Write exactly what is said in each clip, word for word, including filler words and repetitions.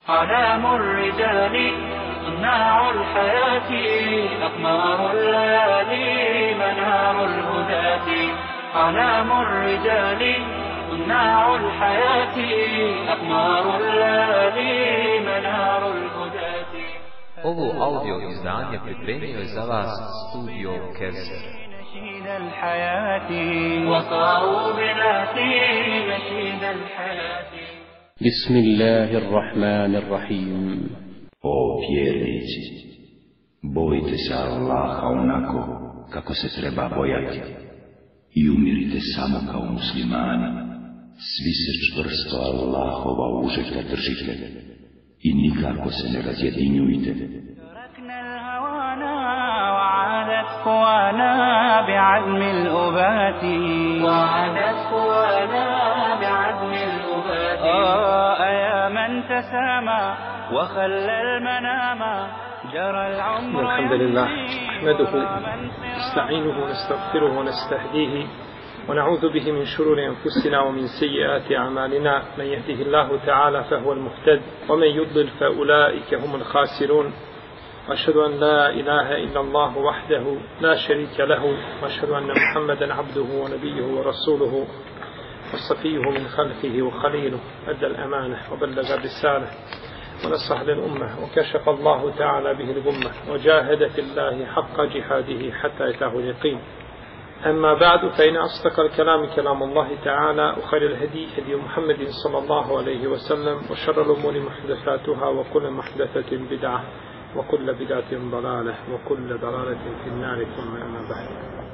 أعلام الرجال صناع الحياة أقمار الليالي منار الهداة أعلام الرجال صناع الحياة أقمار الليالي منار الهداة. Ovo audio izdanje pripremio je za vas studio Kevser. نشيد الحياة وصاروا بناتي نشيد الحياة. بسم الله الرحمن الرحيم. O vjernici, bojite se Allaha onako kako se treba bojati i umirite samo kao muslimani. Svi se čvrsto Allahova užeta držite i nikako se ne razjedinjujte. تركنا الهوانا وعادت قوانا بعزم الأبات وعادت قوانا بعزم الأبات. آه يا من تسامى وخلى المنام جرى العمر. الحمد لله نحمده ونستعينه ونستغفره ونستهديه ونعوذ به من شرور أنفسنا ومن سيئات أعمالنا. من يهده الله تعالى فهو المهتد ومن يضلل فأولئك هم الخاسرون. وأشهد أن لا إله إلا الله وحده لا شريك له وأشهد أن محمدا عبده ونبيه ورسوله وصفيه من خلقه وخليله أدى الأمانة وبلغ الرسالة ونصح للأمة وكشف الله تعالى به الغمة وجاهد في الله حق جهاده حتى أتاه اليقين. أما بعد فإن أصدق الكلام كلام الله تعالى وخير الهدي هدي محمد صلى الله عليه وسلم وشر الأمور محدثاتها وكل محدثة بدعة وكل بدعة ضلالة وكل ضلالة في النار. ثم أما بعد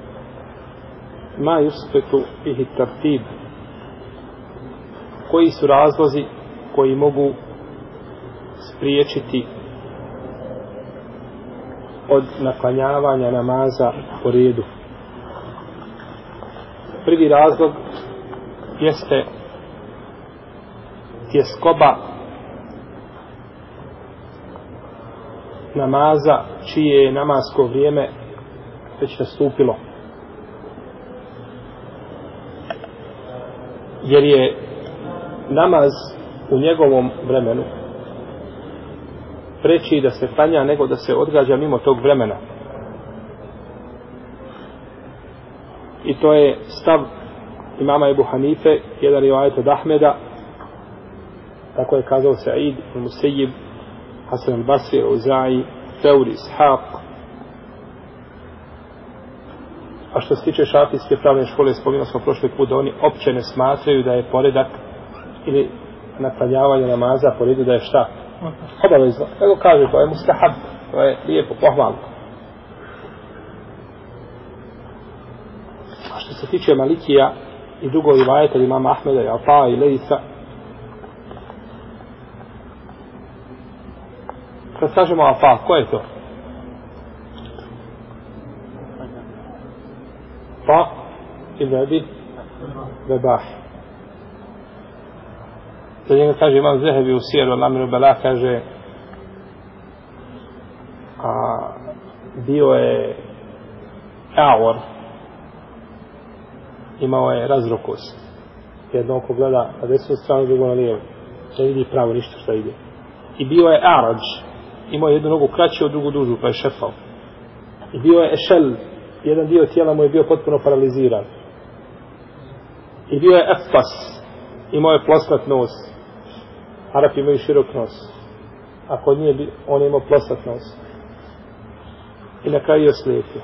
ما يسقط به الترتيب. koji su razlozi koji mogu spriječiti od naklanjavanja namaza po redu? Prvi razlog jeste tjeskoba namaza čije je namasko vrijeme već nastupilo. Jer je namaz u njegovom vremenu preći da se klanja nego da se odgađa mimo tog vremena. I to je stav imama Ebu Hanife, jedan rivajet od Ahmeda, tako je kazao Sa'id, Musejib, Hasan al-Basri, Uzai, Teuri, Ishaq. A što se tiče šafijske pravne škole, spomenuo smo prošli put da oni opće ne smatraju da je poredak ili naklanjavanje namaza po redu da je šta? Obavezno. Nego kaže, to je mustahab, to je lijepo, pohvalno. A što se tiče Malikija i drugog rivajeta imama Ahmeda i Ata i Lejsa, kad kažemo Ata, ko je to? Pa ibn Abi Rabah. Za njega kaže imam Zehebi u Sijeru Lamiru Bela, kaže a, bio je Awar, imao je razrokost. Jedno oko gleda na desnu stranu, drugo na lijevu. Ne vidi pravo ništa što ide. I bio je Arađ, imao je jednu nogu kraću, drugu dužu, pa je šefao. I bio je Ešel, jedan dio tijela mu je bio potpuno paraliziran. I bio je Efpas, imao je ploskat nos. Arapi imaju širok nos. A kod nje on je imao ploskat nos. I na kraju je slijepio.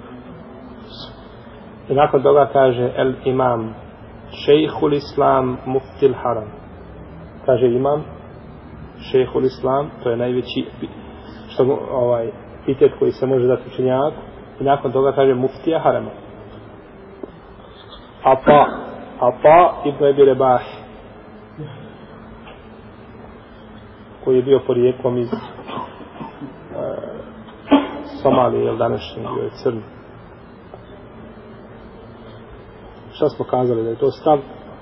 I nakon toga kaže el imam šejhul islam muftil haram. Kaže imam šejhul islam, to je najveći što, ovaj, pitet koji se može dati učenjaku. I nakon toga kaže muftija harama. Ata Ata ibn Abi Rabah, koji je bio porijeklom iz e, Somalije, ili današnji, bio je crn. Šta smo kazali da je to stav?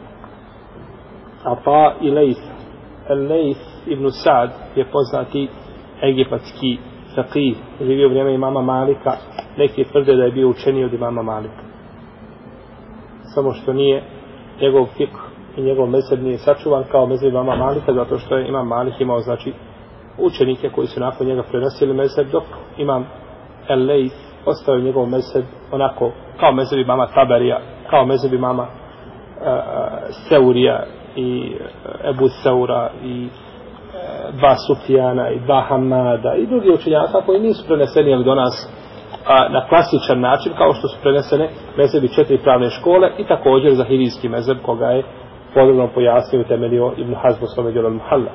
Ata i Lejth. Lejth ibn Sa'd je poznati egipatski faqih, živio u vrijeme imama Malika. Neki tvrde da je bio učeniji od imama Malika. Samo što nije njegov fiqh i njegov mezheb nije sačuvan kao mezheb imama Malika, zato što je imam Malik imao, znači, učenike koji su nakon njega prenosili mezheb, dok imam El-Lejth ostavio njegov mezheb onako kao mezheb imama Taberija, kao mezheb imama uh, Seurija i uh, Ebu Seura i uh, dva Sufjana i dva Hamada i drugi učenjaka koji nisu preneseni do nas a, na klasičan način kao što su prenesene mezhebi četiri pravne škole i također zahirijski mezheb koga je podrobno pojasnio i temeljio Ibn Hazm u svome djelu Al-Muhalla.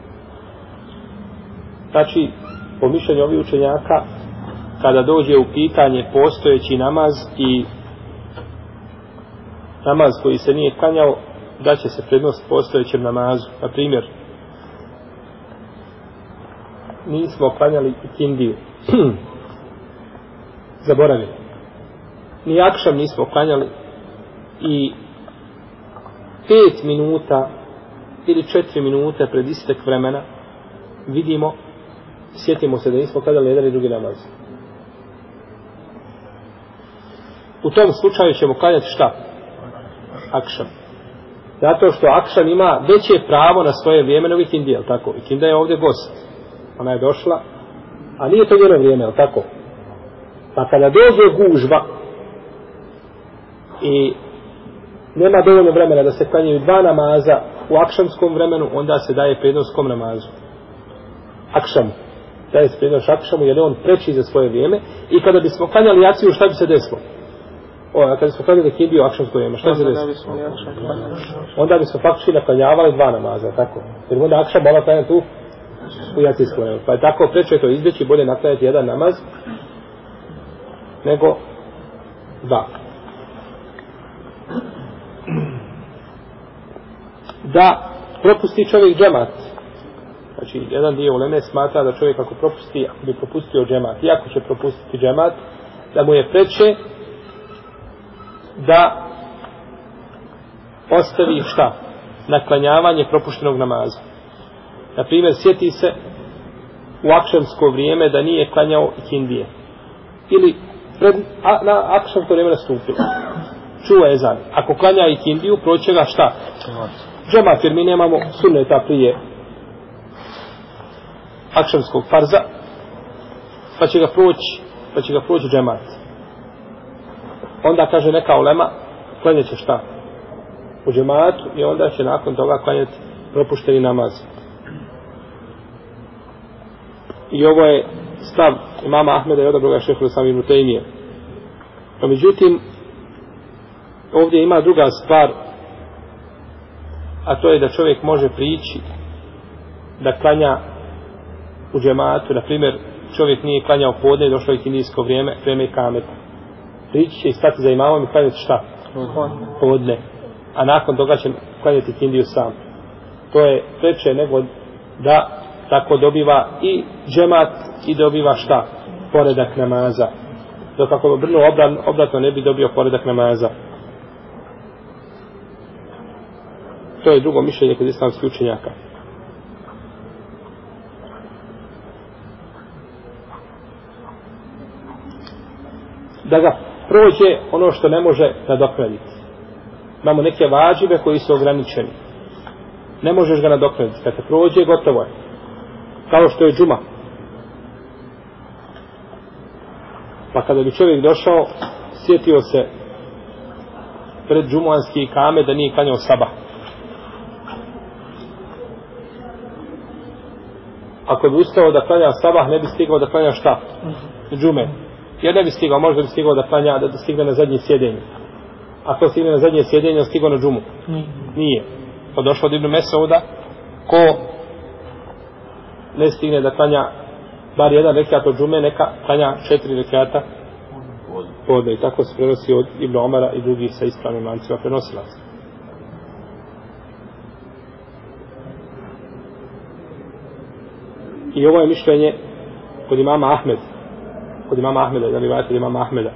Znači, po mišljenju ovih učenjaka, kada dođe u pitanje postojeći namaz i namaz koji se nije klanjao, da će se prednost postojećem namazu. Na primjer, nismo klanjali ikindiju. Zaboravili. Ni akšam nismo klanjali i pet minuta ili četiri minute pred istek vremena vidimo, sjetimo se da nismo klanjali jedan i drugi namaz. U tom slučaju ćemo klanjati šta? Akšam. Zato što akšam ima veće pravo na svoje vrijeme nego ikindija, jel tako? Ikindija je ovdje gost. Ona je došla, a nije to njeno vrijeme, jel tako? Pa kada dođe gužva i nema dovoljno vremena da se klanjaju dva namaza u akšamskom vremenu, onda se daje prednost kom namazu? Akšamu. Daje se prednost akšamu jer je on preči za svoje vrijeme i kada bismo klanjali jaciju, šta bi se desilo? O, a kada bismo klanjali kindiju u akšamsko vrijeme, šta bi se desilo? Onda bismo faktički naklanjavali dva namaza, tako? Jer onda akšam mora klanjati tu u jacijskom vremenu. Pa je tako preče to izbjeći, bolje naklanjati jedan namaz nego dva. Da propusti čovjek džemat. Znači, jedan dio uleme smatra da čovjek ako propusti, ako bi propustio džemat, i ako će propustiti džemat, da mu je preče da ostavi šta? Naklanjavanje propuštenog namaza. Na primjer, sjeti se u akšamsko vrijeme da nije klanjao ikindije. Ili pred, a, na akšamsko vrijeme nastupilo. Čuva je zan. Ako klanja ikindiju, proće ga šta? Džemat, jer mi nemamo sunneta prije akšamskog farza, pa će ga proći, pa će ga proći džemat. Onda kaže neka ulema, klanjat će šta? U džematu i onda će nakon toga klanjati propušteni namaz. I ovo je stav imama Ahmeda i odabroga šeha Sami ibn Tejmije. No, međutim, ovdje ima druga stvar, a to je da čovjek može prići da klanja u džematu. Na primjer, čovjek nije klanjao podne i došlo je kindijsko vrijeme, vrijeme i kameta. Prići će i stati za imamom i klanjati šta? Podne. A nakon toga će klanjati kindiju sam. To je preče nego da tako dobiva i džemat i dobiva šta? Poredak namaza. Dok ako bi obrnuo obratno ne bi dobio poredak namaza. To je drugo mišljenje kod islamskih učenjaka. Da ga prođe ono što ne može nadoknaditi. Imamo neke vađive koji su ograničeni. Ne možeš ga nadoknaditi. Kad te prođe, gotovo je. Kao što je džuma. Pa kada bi čovjek došao, sjetio se pred džumuanski ikame da nije klanjao sabah. Ako bi ustao da klanja sabah, ne bi stigao da klanja šta? Džume. Jer ne bi stigao, možda bi stigao da klanja, da stigne na zadnje sjedenje. Ako stigne na zadnje sjedenje, on stigao na džumu. Nije. Pa došlo od Ibn Mesauda, ko ne stigne da klanja bar jedan rekiat od džume, neka klanja četiri rekiata podne. I tako se prenosi od Ibn Omara i drugih sa ispravnim lancima prenosilaca. I ovo je mišljenje kod imama Ahmed. Kod imama Ahmeda, da li vajate od imama Ahmeda.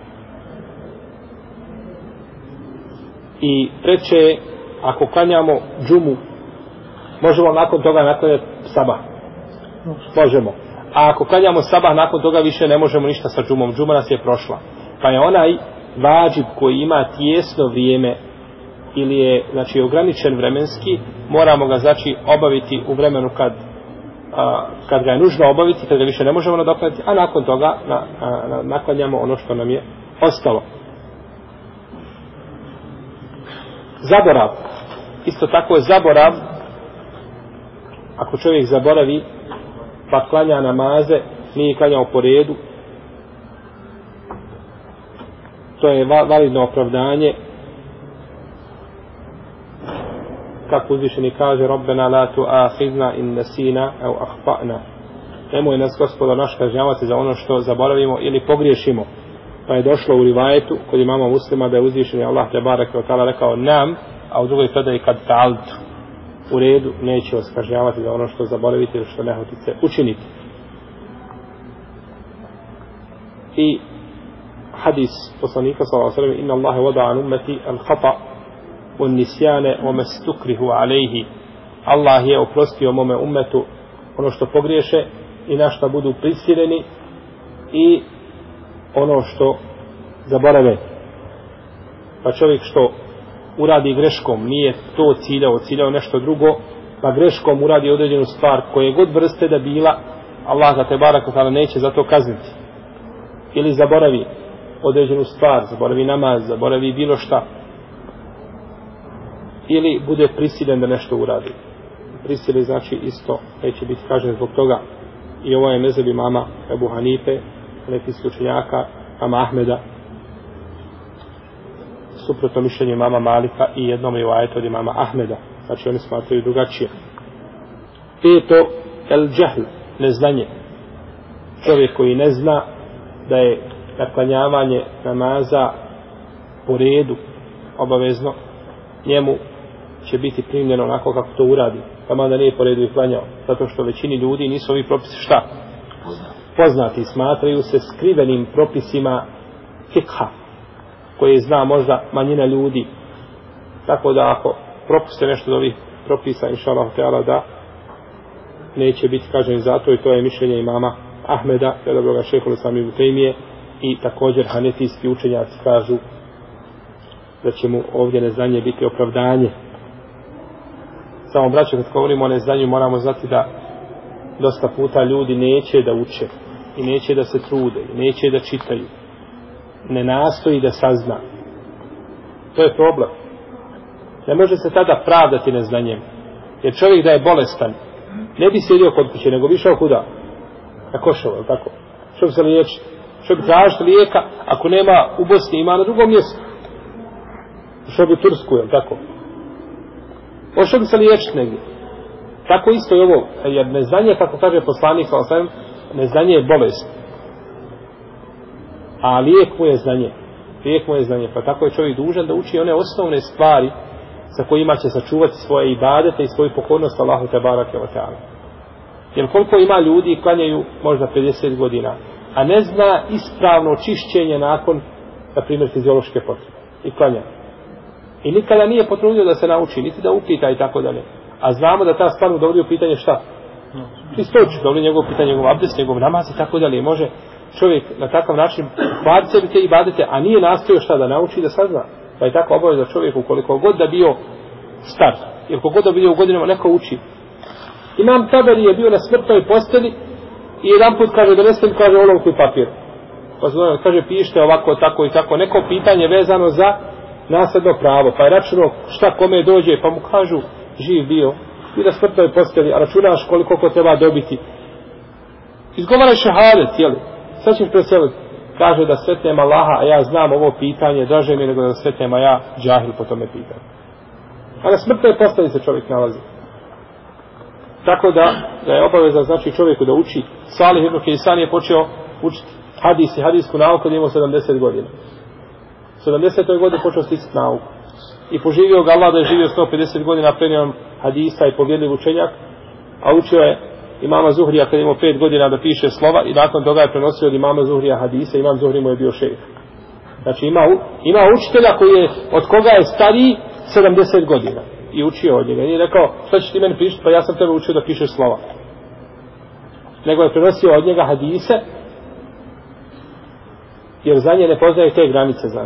I preče, ako klanjamo džumu, možemo nakon toga naklanjati sabah. Možemo. A ako klanjamo sabah, nakon toga više ne možemo ništa sa džumom. Džuma nas je prošla. Pa je onaj vađib koji ima tijesno vrijeme ili je znači ograničen vremenski, moramo ga znači obaviti u vremenu kad a, kad ga je nužno obaviti, kad ga više ne možemo nadoknaditi, a nakon toga na, na, na, naklanjamo ono što nam je ostalo. Zaborav. Isto tako je zaborav, ako čovjek zaboravi pa klanja namaze, nije klanjao po redu, to je validno opravdanje, kako uzvišeni kaže Rabbena la tu'akhidna in nasina au akhta'na, nemoj nas Gospodar naš kažnjavati za ono što zaboravimo ili pogriješimo. Pa je došlo u rivajetu kod imama Muslima da je uzvišeni Allah te barek ve taala rekao nam, a u drugoj predaji kad ta'altu, u redu, neće vas kažnjavati za ono što zaboravite ili što nehotice učiniti. I hadis poslanika sallallahu alejhi ve sellem, inna Allaha wada'a an ummati al-khata' wan-nisyana wa mastukrihu alayhi. Allah je oprostio mome ummetu ono što pogriješe i na što budu prisiljeni i ono što zaborave. Pa čovjek što uradi greškom, nije to ciljao, ciljao nešto drugo, pa greškom uradi određenu stvar koje god vrste da bila, Allah ga te baraka ta'ala neće za to kazniti. Ili zaboravi određenu stvar, zaboravi namaz, zaboravi bilo šta, ili bude prisiljen da nešto uradi. Prisili znači isto neće biti kažnjen zbog toga. I ovo je mezheb imama Ebu Hanife, nekih učenjaka, imama Ahmeda, suprotno mišljenje imama Malika i jednom rivajetu od imama Ahmeda. Znači oni smatraju drugačije. Peto, el džehl, neznanje. Čovjek koji ne zna da je naklanjavanje namaza po redu obavezno, njemu će biti primljeno onako kako to uradi. Pa mada nije po redu i klanjao. Zato što većini ljudi nisu ovi propisi šta? Poznati, smatraju se skrivenim propisima fikha, koje zna možda manjina ljudi. Tako da ako propuste nešto od ovih propisa, inša Allah teala, da neće biti kažnjen zato, i to je mišljenje imama Ahmeda, dobroga šejhul islam ibn Tejmije, i također hanefijski učenjaci kažu da će mu ovdje neznanje biti opravdanje. Samo braćo, kad govorimo o neznanju, moramo znati da dosta puta ljudi neće da uče i neće da se trude i neće da čitaju, ne nastoji da sazna. To je problem. Ne može se tada pravdati neznanjem, jer čovjek da je bolestan ne bi sjedio kod kuće, nego bi išao kuda? Na Koševo, je li tako? Što bi se liječiti? Što bi tražiti lijeka ako nema u Bosni, ima na drugom mjestu? Što bi u Tursku, je li tako? O što bi se liječiti negdje? Tako isto je ovo, jer neznanje, kako kaže poslanik, neznanje je bolest. A lijek mu je znanje. Lijek mu je znanje. Pa tako je čovjek dužan da uči one osnovne stvari sa kojima će sačuvati svoje ibadete i svoju pokornost Allahu te barake ve taala. Jer koliko ima ljudi klanjaju možda pedeset godina, a ne zna ispravno čišćenje nakon, na primjer, fiziološke potrebe. I klanja. I nikada nije potrudio da se nauči, niti da upita i tako dalje. A znamo da ta stvar mu dovodi u pitanje šta? Čistoću, dovodi njegov pitanje, njegov abdest, njegov namaz i tako dalje. Može čovjek na takav način hvaliti sebi te ibadete, a nije nastojao šta da nauči, da sazna. Pa je tako obaveza čovjeku, koliko god da bio star, jer koliko god da bio u godinama, neko uči. Imam Taberi je bio na smrtnoj posteli i jedan put kaže, donesem, kaže, olovku i papir. Pa zove, kaže, pišite ovako, tako i tako. Neko pitanje vezano za nasledno pravo. Pa je računao šta kome dođe, pa mu kažu, živ bio, i na smrtnoj posteli, a računaš koliko ko treba dobiti. Izgovaraj šehadet, jeli? Sad ćeš preseliti. Kaže da sretnem Allaha, a ja znam ovo pitanje, draže mi nego da sretnem, a ja džahil po tome pitanju. A na smrtnoj posteli se čovjek nalazi. Tako da, da je obaveza znači čovjeku da uči. Salih ibn Kejsan je počeo učiti hadis i hadisku nauku kad je imao sedamdeset godina. U sedamdesetoj godini počeo sticati nauku. I poživio ga Allah da je živio sto pedeset godina prenio hadisa i povjedljiv učenjak, a učio je imama Zuhrija kad je imao pet godina da piše slova i nakon toga je prenosio od imama Zuhrija hadisa, imam Zuhri mu je bio šejh. Znači ima, ima učitelja koji je, od koga je stariji sedamdeset godina i učio od njega. I je rekao, šta ćeš ti meni pišiti? Pa ja sam tebe učio da pišeš slova. Nego je prenosio od njega hadise, jer za nje ne poznaje te granice, znači.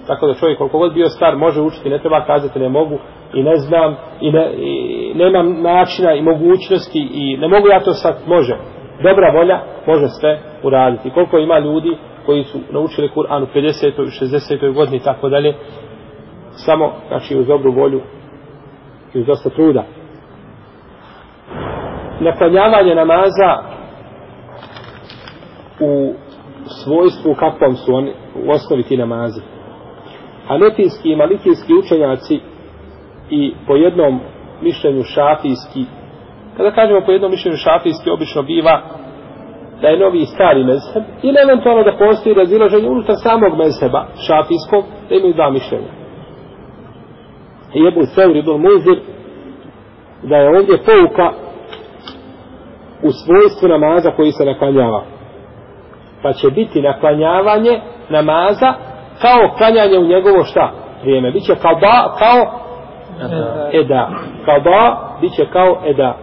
Tako da čovjek koliko god bio star može učiti, ne treba kazati ne mogu i ne znam i, ne, i nemam načina i mogućnosti i ne mogu ja to sad, može. Dobra volja može sve uraditi. Koliko ima ljudi koji su naučili Kur'an u pedesetoj, šezdesetoj godini i tako dalje, samo znači uz dobru volju i uz dosta truda. Naklanjavanje namaza u svojstvu kakvom su oni u osnovi ti namazi. Hanefijski i malikijski učenjaci i po jednom mišljenju šafijski, kada kažemo po jednom mišljenju šafijski, obično biva da je novi i stari mezheb ili eventualno da postoji razilaženje unutar samog mezheba šafijskog, da imaju dva mišljenja. I Ebu Seur ibn Muzir da je ovdje pouka u svojstvu namaza koji se naklanjava. Pa će biti naklanjavanje namaza kao klanjanje u njegovo šta? Vrijeme. Biće kao ba, kao eda. Kao ba, biće kao eda.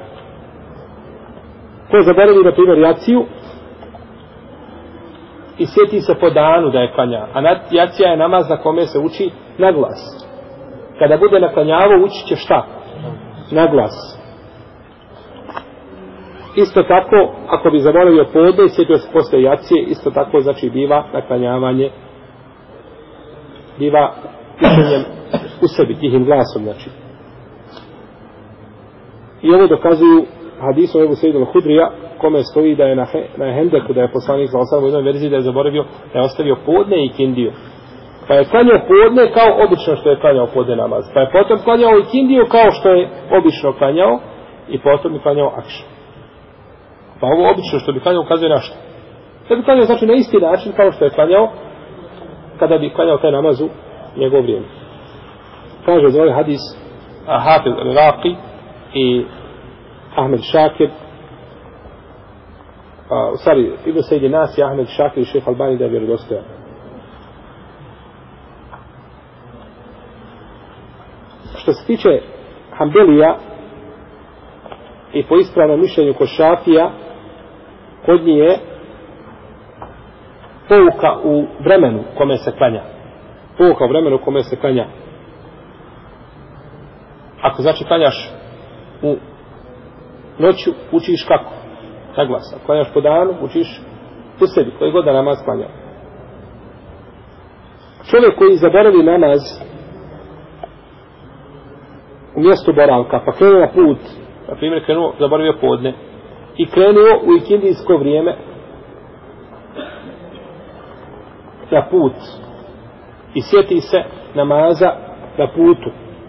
Ko zaboravi, na primjer, jaciju i sjeti se po danu da je klanja. A jacija je namaz na kome se uči na glas. Kada bude naklanjavao, uči će šta? Na glas. Isto tako, ako bi zaboravio podne i sjetio se posle jacije, isto tako znači biva naklanjavanje, biva učenjem u sebi, tihim glasom, znači. I ovo dokazuju hadisom Ebu Sejid al-Hudrija, kome stoji da je na, he, na Hendeku, da je poslanik sa osam u jednoj verziji da je zaboravio, da je ostavio podne i kindiju. Pa je klanjao podne kao obično što je klanjao podne namaz. Pa je potom klanjao i kindiju kao što je obično klanjao i potom je klanjao akšan. Pa ovo obično što bi klanjao ukazuje na što? Da bi klanjao znači na isti način kao što je klanjao kada bi klanjao taj namaz u njegov vrijeme. Kaže za ovaj hadis Hafiz al-Iraqi i Ahmed Šakir, u stvari Ibn Sejdi Nas, Ahmed Šakir i Šejh Albani da je vjerodostojan. Što se tiče Hanbelija i po ispravnom mišljenju kod Šafija, kod njih je pouka u vremenu kome se klanja. Pouka u vremenu kome se klanja. Ako znači klanjaš u noću, učiš kako? Na glas. Ako klanjaš po danu, učiš u sebi, koji god da namaz klanja. Čovjek koji zaboravi namaz u mjestu boravka, pa krenuo na put, na primjer krenuo, zaboravio podne, i krenuo u ikindijsko vrijeme na put i sjeti se namaza na putu.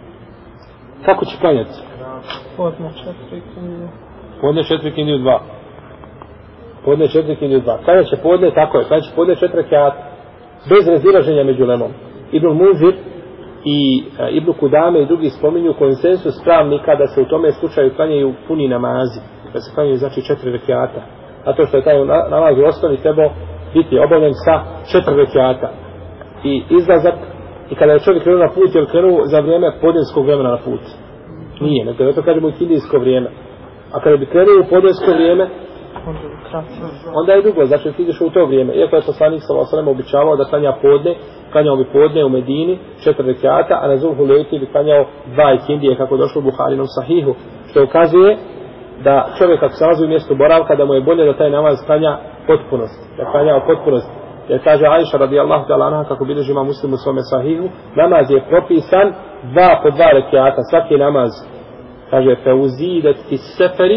Kako će klanjati? Podne četiri kindiju. Podne četiri kindiju dva. Podne četiri kindiju dva. Klanjat će podne, tako je, klanjat će podne četiri rekiata. Bez razilaženja među lemom. Ibn Muzir i e, Ibn Kudame i drugi spominju konsensus pravnika da se u tome slučaju klanjaju puni namazi. Da se klanjaju znači četiri rekiata. A to što je taj namaz u osnovi trebao biti obavljen sa četiri rekiata. I izlazak, i kada je čovjek krenuo na put, je krenuo za vrijeme podnevskog vremena na put. Nije, nego to kažemo i kindijsko vrijeme. A kada bi krenuo u podnevsko vrijeme, onda je dugo, znači ti ideš u to vrijeme. Iako je poslanik sallallahu alejhi ve sellem običavao da klanja podne, klanjao bi podne u Medini, četiri rekiata, a na Zulhulejfi bi klanjao dva ikindije, kako došlo u Buharinom sahihu, što ukazuje da čovjek ako se nalazi u mjestu boravka, da mu je bolje da taj namaz klanja potpunost, da klanja u potpunost. Jer kaže Ajša radijallahu ta'ala anha, kako bilježi ima Muslim u svome sahihu, namaz je propisan dva po dva rekiata, svaki namaz. Kaže, fe uzidet fi seferi,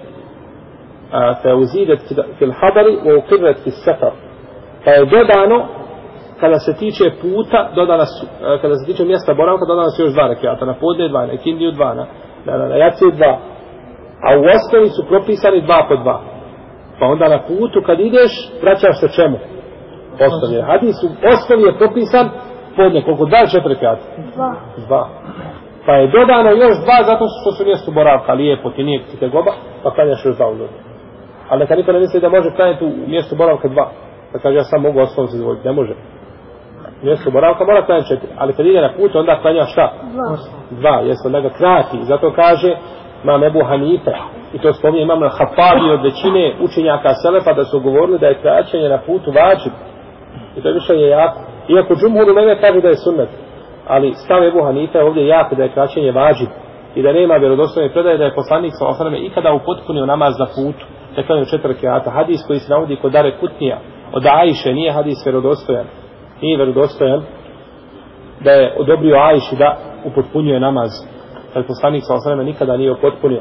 fe uzidet fil hadari, u ukirret fi sefer. Pa je dodano, kada se tiče puta, dodana su, kada se tiče mjesta boravka, dodana su još dva rekiata, na podne dva, na ikindiju dva, na, na, na, na jaciju dva. A u osnovi su propisani dva po dva. Pa onda na putu kad ideš, vraćaš se čemu? Osnovi. Hadis u osnovi je propisan podne, koliko da četiri rekiata? Dva. Dva. Pa je dodano još dva zato što su mjesto boravka, lijepo ti nije ti te goba, pa klanjaš još dva u ljudi. Ali neka niko ne misli da može klanjati u mjestu boravka dva. Da kaže ja sam mogu osnovu se zavoditi, ne može. Mjesto boravka mora klanjati četiri, ali kad ide na put onda klanja šta? Dva. Dva, jesmo da ga krati. Zato kaže imam Ebu Hanife, i to spominje imam na Hafabi od većine učenjaka Selefa da su govorili da je kraćenje na putu vađib. I to je više je jako. Iako džumhur uleme kaže da je sunnet, ali stav Ebu Hanife ovdje jako da je kraćenje važib i da nema vjerodostojne predaje da je poslanik sallallahu alejhi ve sellem ikada upotpunio namaz na putu, da klanjao četiri rekata. Hadis koji se navodi kod Dare Kutnija od Ajše nije hadis vjerodostojan. Nije vjerodostojan da je odobrio Ajši da upotpunjuje namaz. Kad poslanik sallallahu alejhi ve sellem nikada nije upotpunio.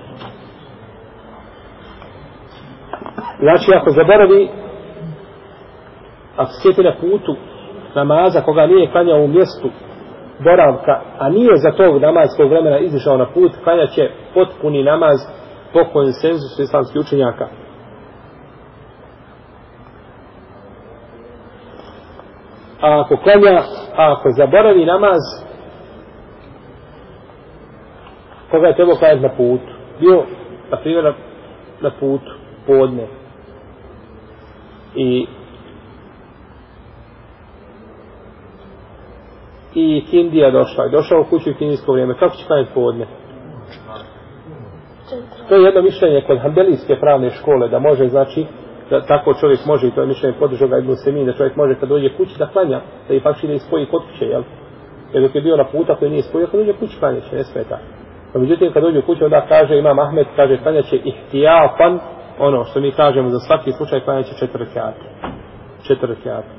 Znači ako zaboravi, ako sjeti na putu namaza koga nije klanjao u mjestu boravka, a nije za tog namazskog vremena izišao na put, klanjaće potpuni namaz po konsenzusu islamskih učenjaka. A ako klanja, a ako zaboravi namaz koga je trebao klanjati na putu, bio na primjer na, na putu podne i i Kindija došla i došao u kuću u kindijsko vrijeme, kako će klanjati podne? To je jedno mišljenje kod Hanbelijske pravne škole, da može, znači, da tako čovjek može, i to je mišljenje podržao ga Ibn Semin, da čovjek može kad dođe kući da klanja, da ipak ide i spoji kod kuće, jel? Jer dok je bio na puta koji nije spojio, kad dođe kući klanja će, ne smeta. No, međutim, kad dođe u kuću, onda kaže Imam Ahmed, kaže klanja će ihtijafan, ono što mi kažemo za svaki slučaj klanja će četiri rekata. Četiri rekata.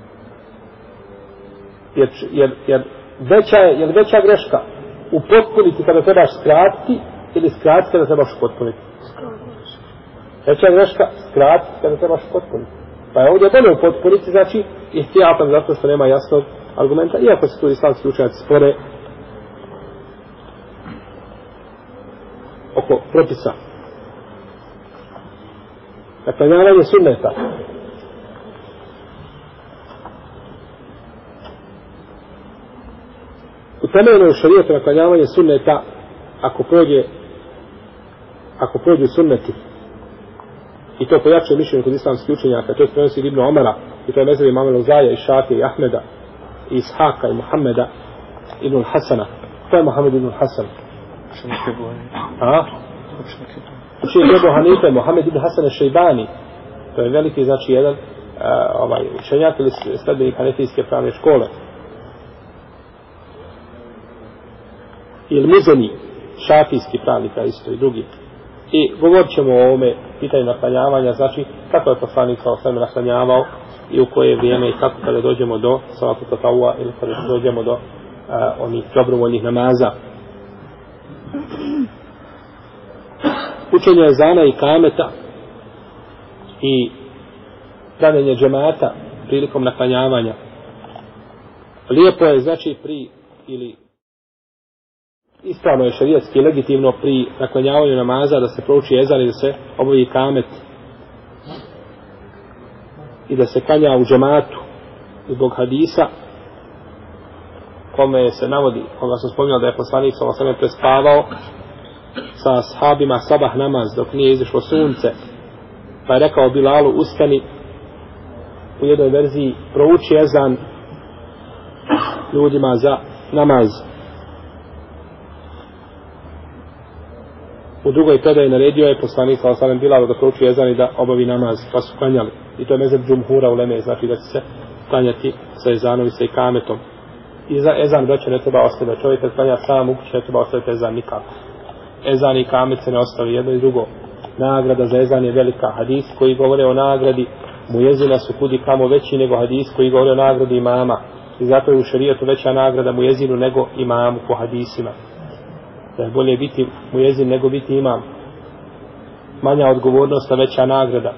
Jer, jer, jer, veća je, jer veća greška upotpuniti kada trebaš skratiti ili skratiti kada trebaš upotpuniti. Veća greška skratiti kada trebaš upotpuniti. Pa je ovdje bolje upotpuniti, znači ihtijatan zato što nema jasnog argumenta, iako se tu islamski učenjaci spore oko propisa. Naklanjavanje sunneta. Utemeljeno u šarijetu naklanjavanje sunneta ako prođe ako prođu sunneti i to pojačuje mišljenje kod islamskih učenjaka, to je prenosi Ibn Omara i to je mezhebi Imama Luzaja i Šafije i Ahmeda i Ishaka i Muhammeda Ibn Hasana. To je Muhammed Ibn Hasan. A? Učenje Ebu Hanife, Muhammed Ibn Hasan Šejbani. To je veliki, znači, jedan uh, ovaj, učenjak ili sledbenik hanefijske pravne škole. Ili Muzeni, šafijski pravnika isto i drugi. I govorit ćemo o ovome pitanju naklanjavanja, znači kako je poslanik sa osvrame naklanjavao i u koje vrijeme i kako kada dođemo do salatu tatavua ili kada dođemo do uh, onih dobrovoljnih namaza. Učenje ezana i kameta i pravljenje džemata prilikom naklanjavanja. Lijepo je, znači, pri ili ispravno je šerijatski i legitimno pri naklanjavanju namaza da se prouči ezan i da se obavi kamet i da se klanja u džematu zbog hadisa kome se navodi, koga sam spominjao da je poslanik sallallahu alejhi ve sellem prespavao sa ashabima sabah namaz dok nije izašlo sunce, pa je rekao Bilalu ustani, u jednoj verziji prouči ezan ljudima za namaz. U drugoj predaji naredio je poslanik sallallahu alejhi ve sellem Bilalu da prouči ezan i da obavi namaz, pa su klanjali. I to je mezheb džumhura uleme, znači da će se klanjati sa ezanom i sa ikametom. I za ezan braće ne treba ostaviti, čovjek kad klanja sam u kući ne treba ostaviti ezan nikako. Ezan i kamet se ne ostavi jedno i drugo. Nagrada za ezan je velika. Hadis koji govore o nagradi mujezina su kudi kamo veći nego hadis koji govore o nagradi imama. I zato je u šerijetu veća nagrada mujezinu nego imamu po hadisima. Da je bolje biti mujezin nego biti imam. Manja odgovornost, a veća nagrada.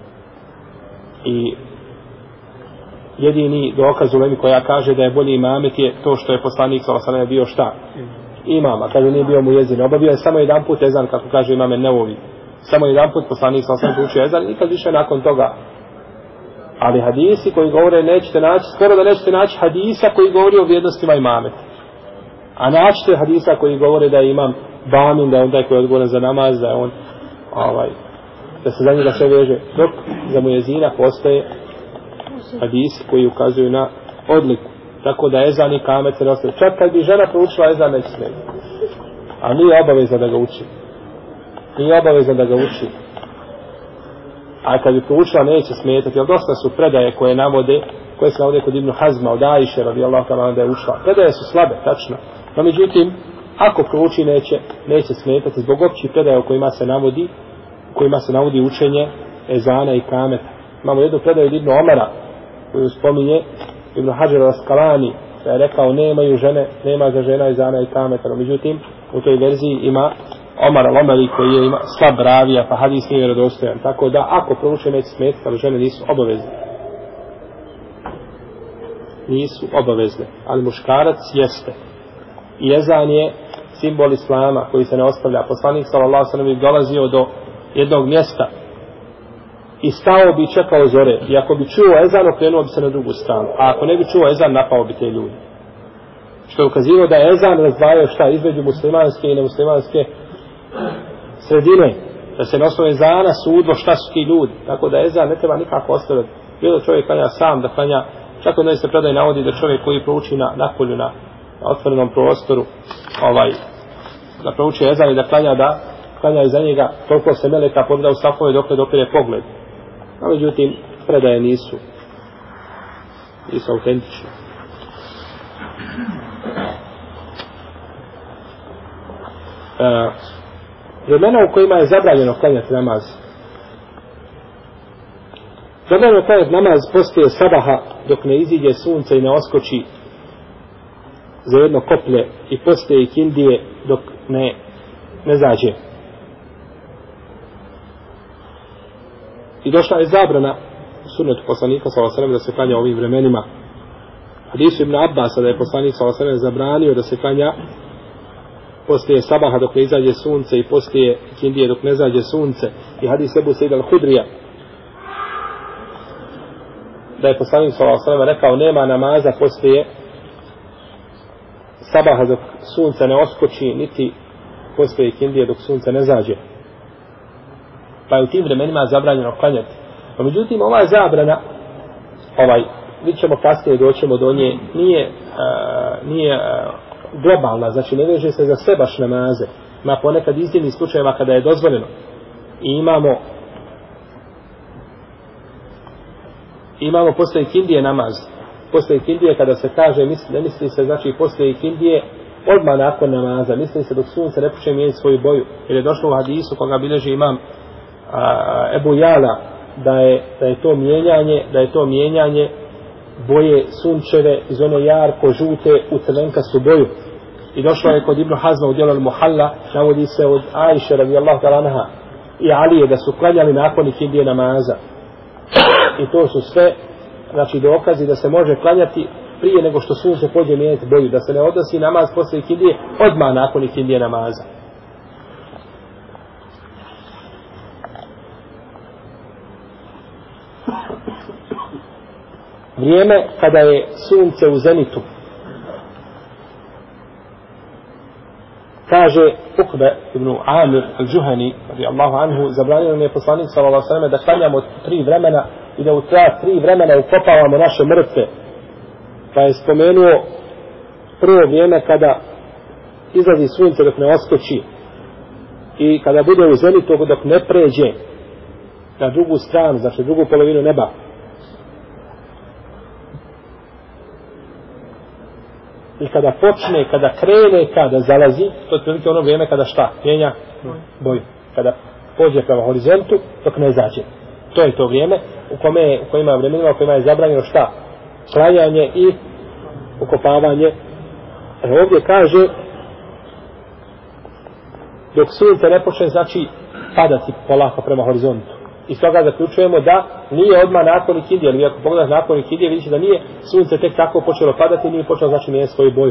I jedini dokaz u lemi koja kaže da je bolji imamet je to što je poslanik sallallahu alejhi ve sellem bio šta? Imama, kaže nije bio mujezin. Obavio je samo jedan put ezan, kako kaže Imam Nevovi. Samo jedan put poslanik sallallahu alejhi ve sellem učio ezan, nikad više nakon toga. Ali hadisi koji govore nećete naći, skoro da nećete naći hadisa koji govori o vrijednostima imameta. A naćete hadisa koji govore da je imam bamin, da je on taj koji je odgovoran za namaz, da je on ovaj, da se za njega sve veže. Dok za mujezina postoje hadisi koji ukazuju na odliku. Tako da ezan i kamet se ne ostaje. Čak kad bi žena proučila ezan neće smeti. A nije obavezno da ga uči. Nije obavezno da ga uči. A kad bi proučila neće smetati. Jer dosta su predaje koje navode koje se navode kod Ibn Hazma, od Ajše, radijallahu ta'ala, da je ušla. Predaje su slabe, tačno. No, međutim, ako prouči neće, neće smetati zbog općih predaja u kojima se navodi, u kojima se navodi učenje ezana i kameta. Imamo jednu predaju od Ibn Omara, koju spominje Ibn Hajar al-Asqalani, da je rekao nemaju žene, nema za žena ezana i kameta. No, međutim, u toj verziji ima Omar al-Omari koji je ima slab ravija, pa hadis nije vjerodostojan. Tako da, ako prouče neće smetati, ali žene nisu obavezne. Nisu obavezne, ali muškarac jeste. I ezan je simbol islama koji se ne ostavlja. Poslanik sallallahu alejhi ve sellem dolazio do jednog mjesta i stao bi čekao zore. I ako bi čuo ezan, okrenuo bi se na drugu stranu. A ako ne bi čuo ezan, napao bi te ljudi. Što je ukazivao da je ezan razdvajao šta između muslimanske i nemuslimanske sredine. Da se na osnovu ezana sudilo šta su ti ljudi. Tako da ezan ne treba nikako ostaviti. Bilo čovjek klanja sam, da klanja. Čak od se predaj navodi da čovjek koji prouči na napolju, na, na otvorenom prostoru, ovaj, da prouči ezan i da klanja, da klanja iza njega, toliko se meleka pogleda u safove dok ne dopire pogled. A međutim, predaje nisu, nisu autentične. E, vremena u kojima je zabranjeno klanjati namaz. Zabranjeno klanjati namaz poslije sabaha dok ne iziđe sunce i ne oskoči za jedno koplje i poslije ikindije dok ne, ne zađe. I došla je zabrana u sunnetu poslanika sallallahu alejhi ve sellem da se klanja ovim vremenima. Hadisu Ibn Abbasa da je poslanik sallallahu alejhi ve sellem zabranio da se klanja poslije sabaha dok ne izađe sunce i poslije ikindije dok ne zađe sunce. I hadis Ebu Sejid al-Hudrija da je poslanik sallallahu alejhi ve sellem rekao nema namaza poslije sabaha dok sunce ne oskoči niti poslije ikindije dok sunce ne zađe. Pa je u tim vremenima zabranjeno klanjati. No, međutim, ova zabrana, ovaj, vidjet ćemo kasnije, doćemo do nje, nije, uh, nije uh, globalna, znači ne veže se za sve baš namaze. Ima ponekad iznimnih slučajeva kada je dozvoljeno. I imamo imamo posle ikindije namaz. Posle ikindije kada se kaže, misli, ne misli se, znači posle ikindije odmah nakon namaza, misli se dok sunce ne počne mijenjati svoju boju. Jer je došlo u hadisu koga bilježi imam a, Ebu Jala da je, da je to mijenjanje, da je to mijenjanje boje sunčeve iz one jarko žute u crvenkastu boju. I došlo je kod Ibn Hazma u djelu Al-Muhalla, navodi se od Ajše radijallahu ta'ala anha i Alije da su klanjali nakon ikindije namaza. I to su sve, znači, dokazi da se može klanjati prije nego što sunce pođe mijenjati boju, da se ne odnosi namaz posle ikindije odmah nakon ikindije namaza. Vrijeme kada je sunce u zenitu. Kaže Ukbe ibn Amir al-Juhani, radijallahu anhu, zabranio nam je poslanik sallallahu alejhi ve sellem da klanjamo tri vremena i da u ta tri vremena ukopavamo naše mrtve. Pa je spomenuo prvo vrijeme kada izlazi sunce dok ne oskoči i kada bude u zenitu dok ne pređe na drugu stranu, znači drugu polovinu neba. I kada počne, kada krene, kada zalazi, to je otprilike ono vrijeme kada šta? Mijenja boju. Kada pođe prema horizontu, dok ne zađe. To je to vrijeme u kome, u kojima vremenima, u kojima je zabranjeno šta? Klanjanje i ukopavanje. E ovdje kaže, dok sunce ne počne, znači padati polako prema horizontu. I toga zaključujemo da nije odmah nakon ikindije, ali ako pogledaš nakon ikindije, vidiš da nije sunce tek tako počelo padati, nije počelo znači nije svoju boju.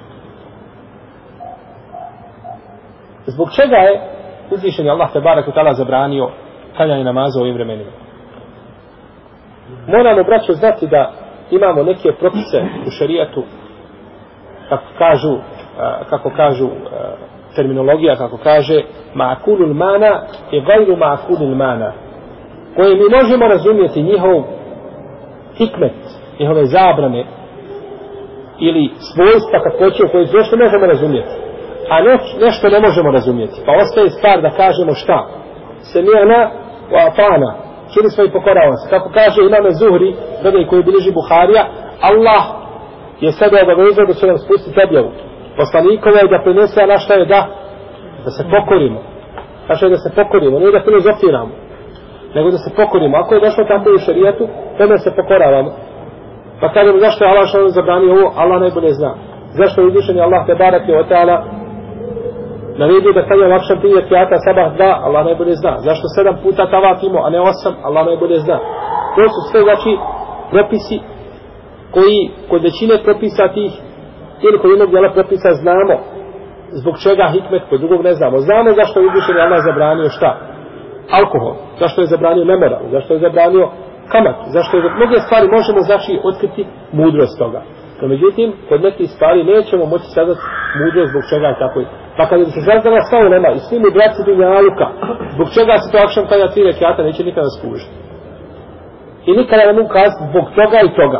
Zbog čega je uzvišeni Allah te barek u ta'ala zabranio klanjanje namaza u ovim vremenima? Moramo, braćo, znati da imamo neke propise u šerijatu, kako kažu, kako kažu terminologija, kako kaže ma'kulul mana i gajru ma'kulul mana, koje mi možemo razumjeti njihov hikmet, njihove zabrane ili svojstva kakvoće koje nešto možemo razumjeti, a ne, nešto ne možemo razumjeti. Pa ostaje stvar da kažemo šta? Semijana wa atana, čuli smo i pokoravamo se. Kako kaže imame Zuhri, predaj koji bilježi Buharija, Allah je sada obavezao da će nam spustiti objavu. Poslanikova je da prinese, a našta je da, da se pokorimo. Našta je da se pokorimo, nije da filozofiramo, nego da se pokorimo. Ako je došlo tako u šerijetu, tome se pokoravamo. Pa kažemo zašto je Allah što zabranio ovo, Allah najbolje zna. Zašto je uzvišen Allah te barake o ta'ala naredio da kada je lakšan prije kijata sabah dva, Allah najbolje zna. Zašto sedam puta tavafimo, a ne osam, Allah najbolje zna. To su sve znači propisi koji kod većine propisa tih ili kod jednog djela propisa znamo zbog čega hikmet, kod drugog ne znamo. Znamo zašto je uzvišen Allah zabranio šta? Alkohol. Zašto je zabranio nemoral? Zašto je zabranio kamat? Zašto je zabranio? Mnoge stvari možemo znači otkriti mudrost toga. No međutim, kod nekih stvari nećemo moći saznati mudrost zbog čega je tako. Pa kada se saznala sva ulema i svi mudraci dunjaluka, zbog čega se to akšam kada tri rekata neće nikada skužiti. I nikada ne mogu kazati zbog toga i toga.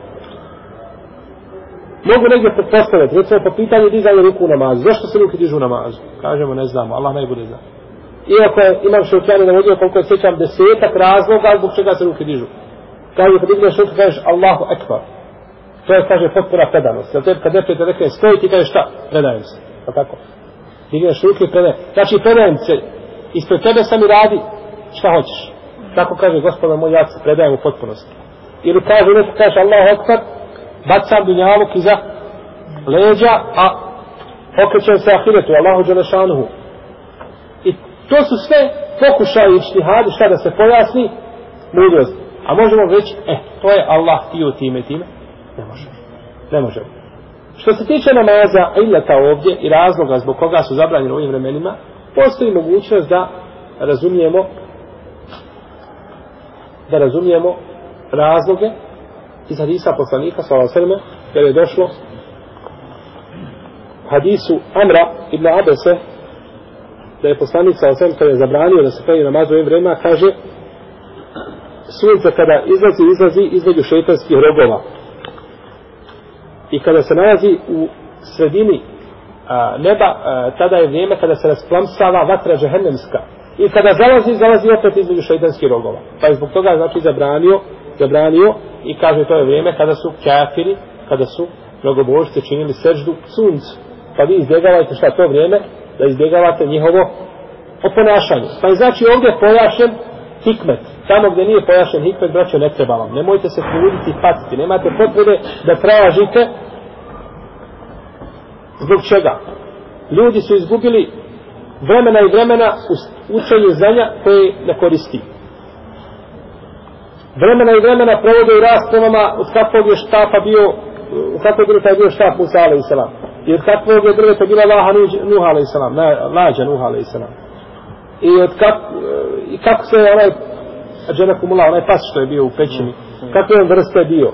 Mogu negdje pretpostaviti, recimo po pitanju dizanja ruku u namazu. Zašto se ruke dižu u namazu? Kažemo ne znamo, Allah najbolje zna. Iako je, imam Šaukjani navodio koliko je sjećam desetak razloga zbog čega se ruke dižu. Kaže, kad digneš ruku, kažeš Allahu Ekbar. To je, kaže, potpuna predanost. Jer te kad neprijete rekne stoji, ti kažeš šta? Predajem se. Pa tako? Digneš ruke i predajem. Znači, predajem se. Ispred tebe sam i radi šta hoćeš. Tako kaže, gospodin moj, ja se predajem u potpunosti. Ili kaže, neko kaže Allahu Ekbar, bacam dunjaluk iza leđa, a okrećem se ahiretu, Allahu Đelešanuhu. I to su sve pokušaji ištihadi, šta da se pojasni, mudrost. A možemo reći, eh, to je Allah htio time i time. Ne možemo. Ne možemo. Što se tiče namaza, illeta ovdje i razloga zbog koga su zabranjeni u ovim vremenima, postoji mogućnost da razumijemo da razumijemo razloge iz hadisa poslanika sallallahu alejhi ve sellem, jer je došlo hadisu Amra ibn Abese da je poslanik sallallahu alejhi ve sellem kada je zabranio da se klanja namaz u ovim vremenima, kaže sunce kada izlazi, izlazi između šejtanskih rogova. I kada se nalazi u sredini a, neba, a, tada je vrijeme kada se rasplamsava vatra džehennemska. I kada zalazi, zalazi opet između šejtanskih rogova. Pa je zbog toga znači zabranio, zabranio i kaže to je vrijeme kada su kafiri, kada su mnogobožci činili seždu suncu. Pa vi izbjegavajte šta to vrijeme, da izbjegavate njihovo oponašanje. Pa je znači ovdje pojašen hikmet. Tamo gdje nije pojašen hikmet, braćo, ne treba vam. Nemojte se truditi i patiti. Nemate potrebe da tražite zbog čega. Ljudi su izgubili vremena i vremena u učenju znanja koje ne koristi. Vremena i vremena provode u raspravama od kakvog je štapa bio, u kakvog drveta je bio štap Musa alejhi selam. I od kakvog je drveta bila Laha Nuh alejhi selam, lađa Nuh alejhi selam. I od kak, i kako se onaj Dženakumula, onaj pas što je bio u pećini, kako je on vrste bio.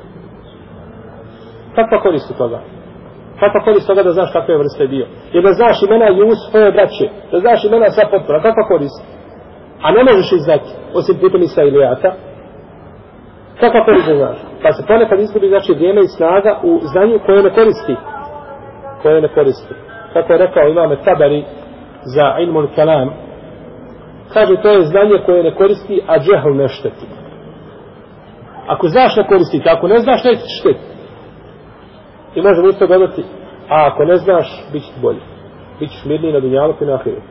Kakva korist toga? Kakva korist toga da znaš kakve vrste bio? Jer da znaš imena Jusufove braće, da znaš imena sva potpora, kakva korist? A ne možeš ih znati, osim putem Israilijata. Kakva korist da znaš? Pa se ponekad izgubi znači vrijeme i snaga u znanju koje ne koristi. Koje ne koristi. Kako je rekao imame Tabari za ilmul kalam, kaže to je znanje koje ne koristi, a džehl ne šteti. Ako znaš ne koristi, ako ne znaš neće ti šteti. I možemo isto dodati, a ako ne znaš, bit će ti bolje. Bićeš mirniji na dunjaluku i na ahiretu.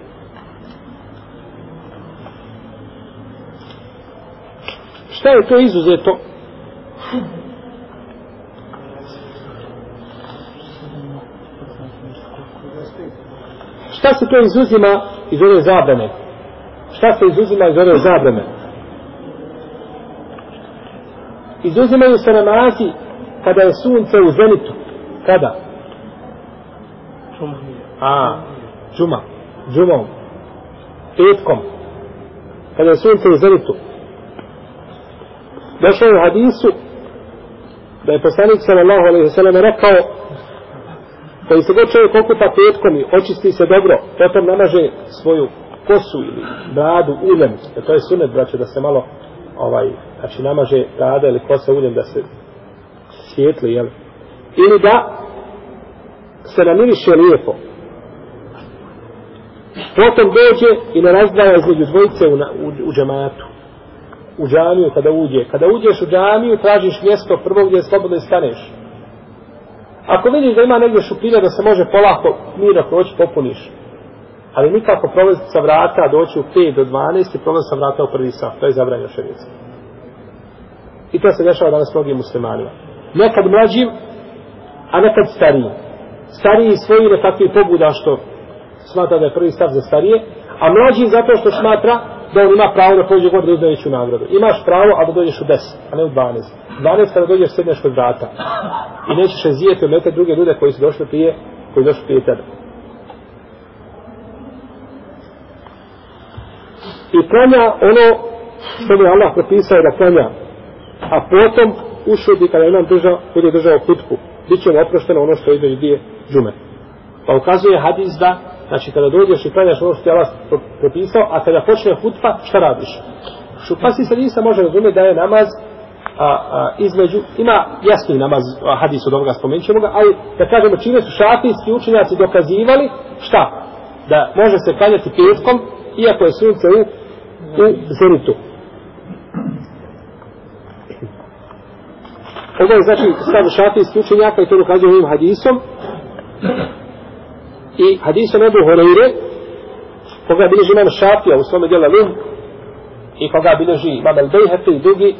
Šta je to izuzeto? Šta se to izuzima iz ove zabrane? Šta se izuzima iz ove zabrane? Izuzimaju se namazi kada je sunce u zenitu. Kada? A, džuma. Džumom. Petkom. Kada je sunce u zenitu. Došlo je u hadisu da je poslanik sallallahu alejhi ve sellem rekao koji se god čovjek okupa petkom i očisti se dobro, potom namaže svoju kosu ili bradu uljem, jer to je sunet, braće, da se malo ovaj, znači namaže brada ili kosa uljem da se svijetli, jel? Ili da se namiriše lijepo. Potom dođe i ne razdvaja između dvojice u, u, u džematu. u džamiju kada uđe. Kada uđeš u džamiju, tražiš mjesto prvo gdje je slobodno i staneš. Ako vidiš da ima negdje šupljina da se može polako mirno proći, popuniš. Ali nikako prolaziti sa vrata, doći u pet do dvanaest i prolaziti sa vrata u prvi sat. To je zabranjeno šerijatski. I to se dešava danas mnogim muslimanima. Nekad mlađim, a nekad stariji. Stariji svoji nekakvi pobuda što smatra da je prvi stav za starije, a mlađi zato što smatra da on ima pravo da pođe gore da uzme veću nagradu. Imaš pravo, a da dođeš u deset, a ne u dvanaest. dvanaest kada dođeš sedneš kod vrata. I nećeš razijeti ometati druge ljude koji su došli prije, koji su došli prije tebe. I klanja ono što je Allah propisao da klanja, a potom ušudi kada imam držao, bude držao hutbu. Biće mu oprošteno ono što između dvije džume. Pa ukazuje hadis da, znači kada dođeš i klanjaš ono što je Allah propisao, a kada počne hutba, šta radiš? Šupasi se nisa može razumjeti da je namaz a, a, između, ima jasni namaz, a, hadis od ovoga spomenut ćemo ga, ali da kažemo čime su šafijski učenjaci dokazivali, šta? Da može se klanjati petkom, iako je sunce u, u zenitu. Ovo je znači stav šafijski učenjaka i to dokazuje ovim hadisom. I hadisom Ebu Hureyre, koga bilježi imam Šafija u svome djela Lum, i koga bilježi imam Al-Bejhefi i drugi,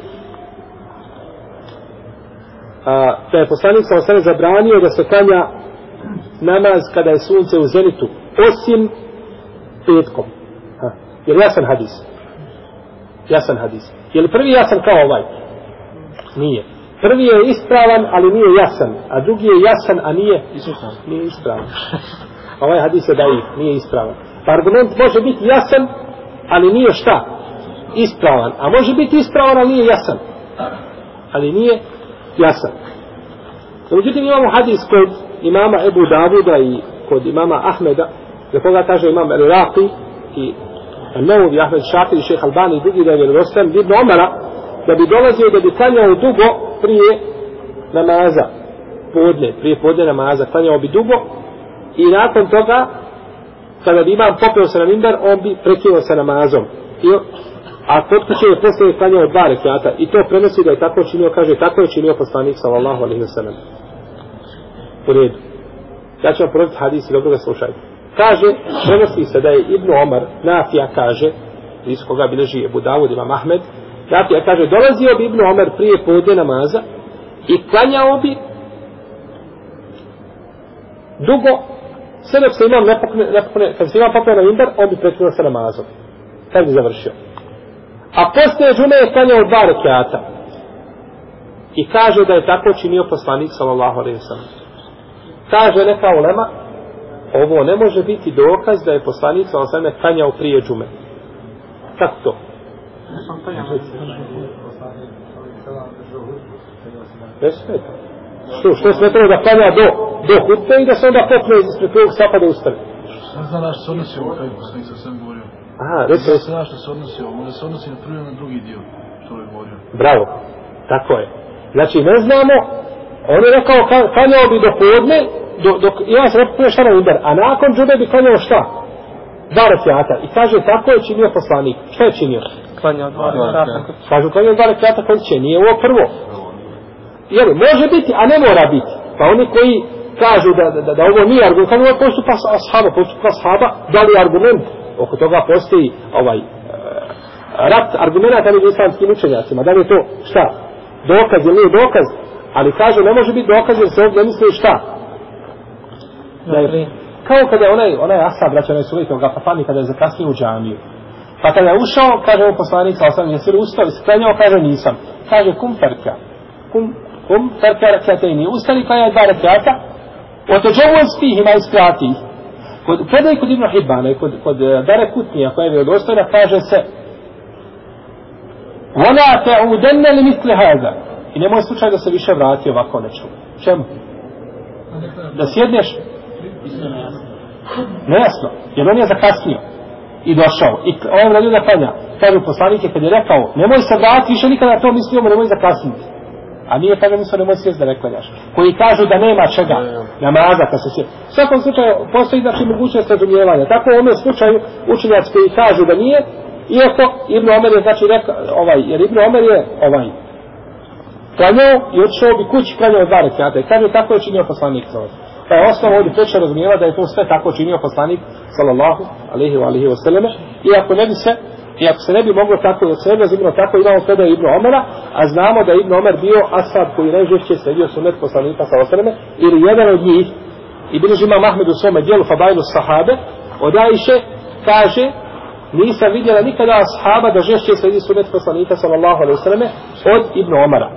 a, da je poslanik sa osam zabranio da se klanja namaz kada je sunce u zenitu, osim petkom. Ha. Jer jasan hadis. Jasan hadis. Je li prvi jasan kao ovaj? Nije. Prvi je ispravan, ali nije jasan, a drugi je jasan, a nije, nije ispravan. Ovaj hadis je daif, nije ispravan. Pa argument može biti jasan, ali nije šta? Ispravan. A može biti ispravan, ali nije jasan. Ali nije jasan. Međutim, imamo hadis kod imama Ebu Davuda i kod imama Ahmeda, za koga kaže imam El-Raqi i Neovi, Ahmed Šakir i Šejh Albani i drugi da je vjerodostojan Ibn Omara, da bi dolazio da bi klanjao dugo prije namaza, podne, prije podne namaza, klanjao bi dugo i nakon toga, kada bi imam popeo se na mimbar, on bi prekinuo sa namazom. I, a kod kuće je poslije klanjao dva rekata i to prenosi da je tako činio, kaže, tako je činio poslanik sallallahu alejhi ve sellem. U redu. Ja ću vam poroditi hadis i dobro ga slušajte. Kaže, prenosi se da je Ibn Omar, Nafija kaže, iz koga bilježi Ebu Davud, imam Ahmed, Nafija kaže, dolazio bi Ibn Omar prije podne namaza i klanjao bi dugo, sve dok se imam nepokne, nepokne, kad se imam popeo na mimbar, on bi prekinuo sa namazom. Kad bi završio. A poslije džume je klanjao dva rekata. I kaže da je tako činio poslanik sallallahu alejhi ve sellem. Kaže neka ulema, ovo ne može biti dokaz da je poslanik sallallahu alejhi ve sellem klanjao prije džume. Kako to? Ne smeta. Što, što smetalo da klanja do, do hutbe i da se onda popne ispred prvog sapa da ustane? Ne zna na što se odnosi ovo kada je poslanik sa svem govorio. Aha, reći. Ne zna na što se odnosi ovo, možda se odnosi na prvi na drugi dio što je govorio. Bravo, tako je. Znači ne znamo, on je rekao klanjao bi do podne, do, dok ja sam rekao šta na udar, a nakon džube bi klanjao šta? Dva rekiata. I kaže tako je činio poslanik. Šta je činio? Klanjao dva rekiata. Kažu klanjao dva rekiata kod će, nije ovo prvo. Jer može biti, a ne mora biti. Pa oni koji kažu da, da, da ovo nije argument, kao ovo postupa ashaba, postupa ashaba, da li argument? Oko toga postoji ovaj uh, rat argumenta među islamskim učenjacima. Da li je to šta? Dokaz ili nije dokaz? Ali kaže ne može biti dokaz jer se ovdje misli šta? Da je, kao kada je onaj, onaj ashab, braća, onaj suvijek, ovoga papani, kada je zakasnio u džamiju. Pa kada je ušao, kaže ovo poslanik, sa osam, jesi li ustao, sklanjao, kaže nisam. Kaže kum ferka. Kum, kum ferka rakatejni. Ustali kada je dva rakata, oteđevo spihima iskrati. Kod, predaj kod Ibn Hibbana i kod, kod Dare Kutnija, koja je vjerodostojna, kaže se وَلَا تَعُودَنَّ لِمِثْلِ هَذَا. I nemoj slučaj da se više vrati ovako neču. Čemu? Da sjedneš? Nejasno. Jer on je zakasnio. I došao. I on radio da klanja. Kažu poslanike kad je rekao nemoj se vrati više nikada to mislio, nemoj zakasniti. A nije kada mislio nemoj sjest da ne klanjaš. Koji kažu da nema čega. Namaza kad se sjeti. U svakom slučaju postoji znači mogućnost razumijevanja. Tako u ovom slučaju učenjaci koji kažu da nije, Iako Ibn Omer je znači rekao, ovaj, jer Ibn Omer je ovaj, klanjao i otišao bi kući, klanjao dva rekata. I kaže, tako je činio poslanik sallallahu. Pa je osnova ovdje preče razumijeva da je to sve tako činio poslanik sallallahu alejhi ve alihi wasallam. I ako ne bi se, i ako se ne bi moglo tako, da se ne bi razumilo tako, imamo predaju Ibn Omera, a znamo da je Ibn Omer bio ashab koji najžešće sledio sunnet poslanika sallallahu alejhi ve sellem, ili jedan od njih, i bilježi imam Ahmed u svome dijelu Fadailu sahabe, od Ajše kaže, nisam vidjela nikada ashaba da žešće sledi sunnet poslanika sallallahu alejhi ve sellem od Ibn Omera.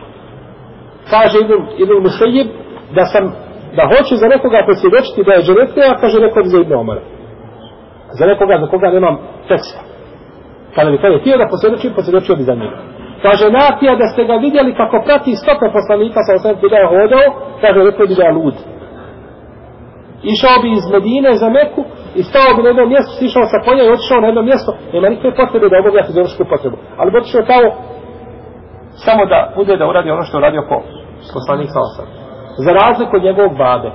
Kaže Ibn, Ibn Musejib da sam, da hoću za nekoga posvjedočiti da je dženetlija, kaže rekao bi za Ibn Omera. Za nekoga za koga nemam teksta. Kada bi kada je htio da posvjedočim, posvjedočio bi za njega. Kaže, napija da ste ga vidjeli kako prati stope poslanika sa osam da je hodao, kaže, rekao bi da je lud. Išao bi iz Medine za Meku i stao bi na jednom mjestu, sišao sa konja i otišao na jedno mjesto, nema nikakve potrebe da obavlja fiziološku potrebu. Ali bi otišao tamo samo da bude da uradi ono što je uradio ko poslanik sa osam. Za razliku od njegovog babe.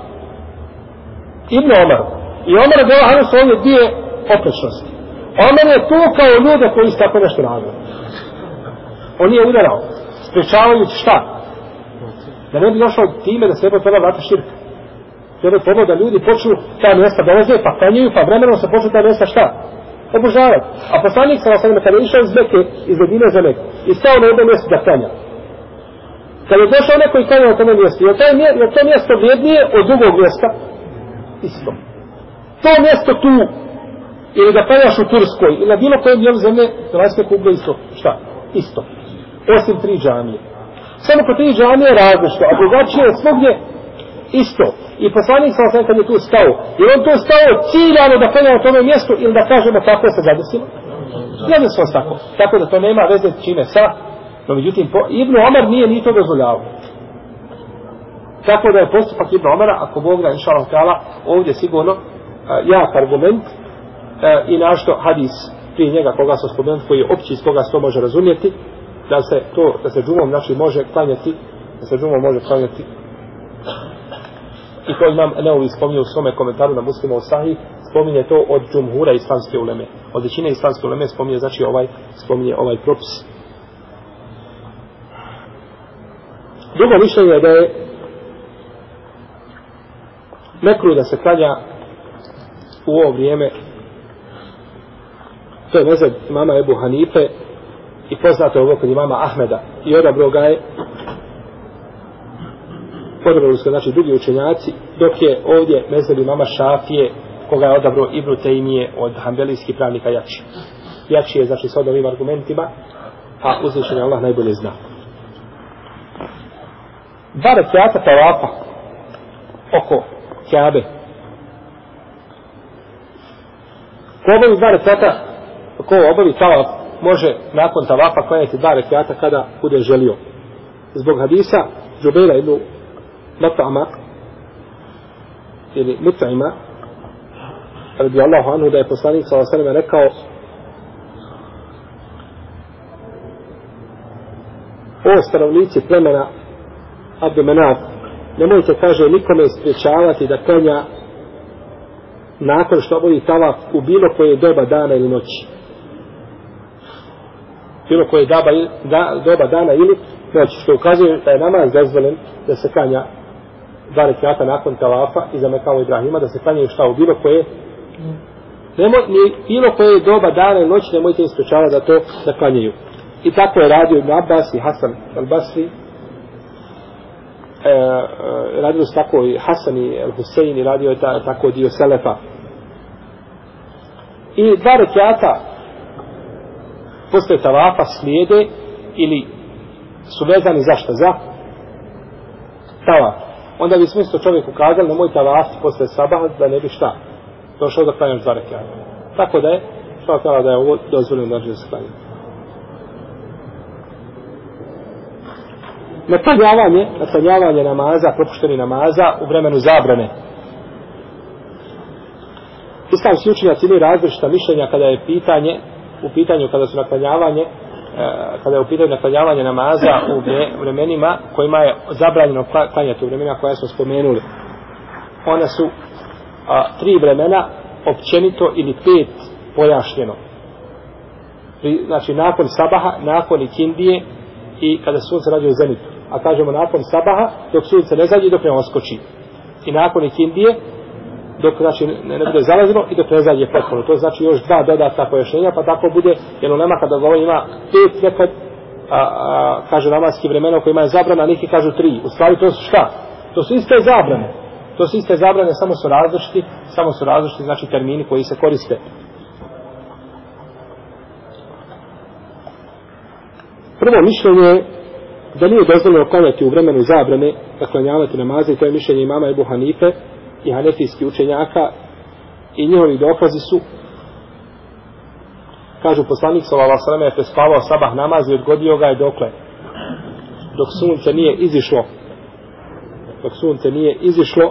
Ibn Omer. I Omer je bilo Hanu su ovdje dvije oprečnosti. Omer je tukao ljude koji su tako nešto radili. On je udarao, sprečavajući šta? Da ne bi došao time da se treba toga vrata širka. Treba toga da ljudi počnu ta mjesta dolaze, pa klanjaju, pa vremenom se počnu ta mjesta šta? Obožavati. A poslanik sa osam kada je išao iz Mekke, iz Medine za Meku, i stao na jednom mjestu da klanja. Kad je došao neko i klanjao na tome mjestu, je, taj, je to mjesto vrijednije od drugog mjesta? Isto. To mjesto tu, ili da klanjaš u Turskoj, ili na bilo kojem dijelu zemlje, zemaljske kugle isto. Šta? Isto. Osim tri džamije. Samo po tri džamije je različito, a drugačije je svugdje isto. I poslanik sa osam kad je tu stao, je on tu stao ciljano da klanja na tome mjestu, ili da kažemo tako se zadesilo? Zadesilo se tako. Tako da to nema veze čime sa. No međutim, Ibn Omer nije ni to dozvoljavao. Tako da je postupak Ibn Omera, ako Bog da inša Allah ovdje sigurno uh, jak argument uh, i našto hadis prije njega koga sam spomenuti, koji je opći iz koga se to može razumjeti, da se to, da se džumom znači može klanjati, da se džumom može klanjati. I to imam Neovi spominje u svome komentaru na Muslimov Sahih, spominje to od džumhura islamske uleme. Od većine islamske uleme spominje znači ovaj, spominje ovaj propis. Drugo mišljenje je da je mekruh da se klanja u ovo vrijeme. To je mezheb imama Ebu Hanife i poznato je ovo kod imama Ahmeda. I odabro ga je odabrali su znači drugi učenjaci, dok je ovdje mezheb imama Šafije koga je odabro Ibn Tejmije od hanbelijskih pravnika jači. Jači je znači s ovim argumentima, a uzvišen je Allah najbolje zna. Dva rekiata tavafa oko Kjabe. Ko obavi dva rekiata, ko obavi tavaf, može nakon tavafa klanjati dva rekiata kada bude želio. Zbog hadisa Džubeira ibn Mut'ama ili Mut'ima radijallahu anhu da je poslanik sallallahu alejhi ve sellem rekao: o stanovnici plemena Abdu Menaf, nemojte, kaže, nikome spriječavati da klanja nakon što obavi tavaf u bilo koje doba dana ili noći. Bilo koje doba, da, doba dana ili noći, što ukazuje da je namaz dozvoljen da se klanja dva rekiata nakon tavafa i za Mekavu Ibrahima, da se klanjaju šta u bilo koje nemoj, ni bilo koje doba dana ili noći nemojte im spriječavati da to da klanjaju. I tako je radio Ibn Abbas i Hasan al-Basri. E, e, radili su tako i Hasan i Al-Husein i radio je ta, tako dio Selefa. I dva rekiata posle tavafa slijede ili su vezani zašto? Za tavaf. Onda bi smislo čovjeku kazali nemoj tavafiti posle sabaha da ne bi šta došao da klanjaš dva rekiata. Tako da je što kala da je ovo dozvoljeno da se klanja. Naklanjavanje, naklanjavanje namaza, propušteni namaza u vremenu zabrane. Islamski učenjaci imaju različita mišljenja kada je pitanje, u pitanju kada su naklanjavanje, kada je u pitanju naklanjavanje namaza u vremenima kojima je zabranjeno klanjati, u vremenima koja smo spomenuli. Ona su a, tri vremena općenito ili pet pojašnjeno. pri, znači nakon sabaha, nakon ikindije i kada sunce nađe u zenitu. A kažemo nakon sabaha, dok sunce ne zađe i dok ne oskoči. I nakon ikindije, dok znači ne, ne bude zalazilo i dok ne zađe potpuno. To znači još dva dodatna pojašnjenja, pa tako bude, jer u nama kada govori ima pet nekad, a, a, kaže namaski vremena u kojima je zabrana, neki kažu tri. U stvari to su šta? To su iste zabrane. To su iste zabrane, samo su različiti, samo su različiti, znači termini koji se koriste. Prvo mišljenje je da nije dozvoljeno klanjati u vremenu zabrane, naklanjavati namaze, i to je mišljenje imama Ebu Hanife i hanefijskih učenjaka, i njihovi dokazi su, kažu poslanik sallallahu alejhi ve sellem je prespavao sabah namaz i odgodio ga je dokle, dok sunce nije izišlo, dok sunce nije izišlo,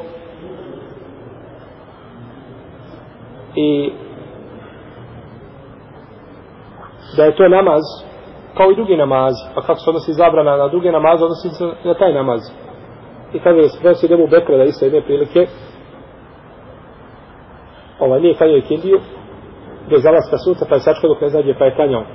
i da je to namaz kao i drugi namazi. Pa kako se odnosi zabrana na druge namaze, odnosi se na taj namaz. I kada je sprosi Ebu Bekra da isto jedne prilike, ovaj nije klanjao ikindiju, do zalaska sunca, pa je sačkao dok ne zađe, pa je klanjao.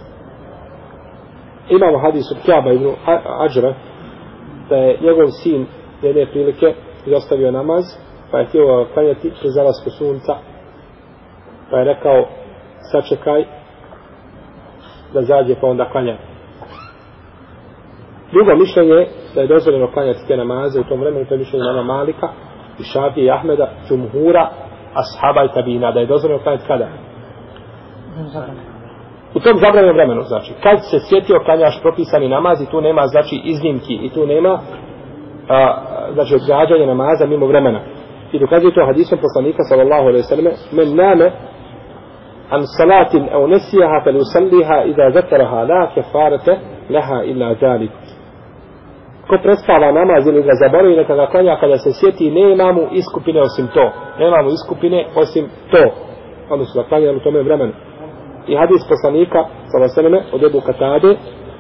Imamo hadis od Kjaba ibn Adžra, da je njegov sin jedne prilike izostavio namaz, pa je htio klanjati do zalaska sunca, pa je rekao, sačekaj da zađe, pa onda klanja. Drugo mišljenje je da je dozvoljeno klanjati te namaze u tom vremenu, to je mišljenje nama Malika i Šafije i Ahmeda, džumhura, ashaba i tabina, da je dozvoljeno klanjati kada? U tom zabranjenom vremenu, znači. Kad se sjetio klanjaš propisani namaz i tu nema, znači, iznimki i tu nema, a, znači, odgađanje namaza mimo vremena. I dokazuje to hadisom poslanika, sallallahu alejhi ve selleme, men name an salatin au nesijaha fel usalliha idha zakaraha la kefarete leha illa zalik. Ko prespava namaz ili ga zaboravi, neka ga klanja kada se sjeti, nema mu iskupine osim to. Nema mu iskupine osim to. Odnosno da klanja u tome vremenu. I hadis poslanika, sallallahu alejhi ve selleme, od Ebu Katade,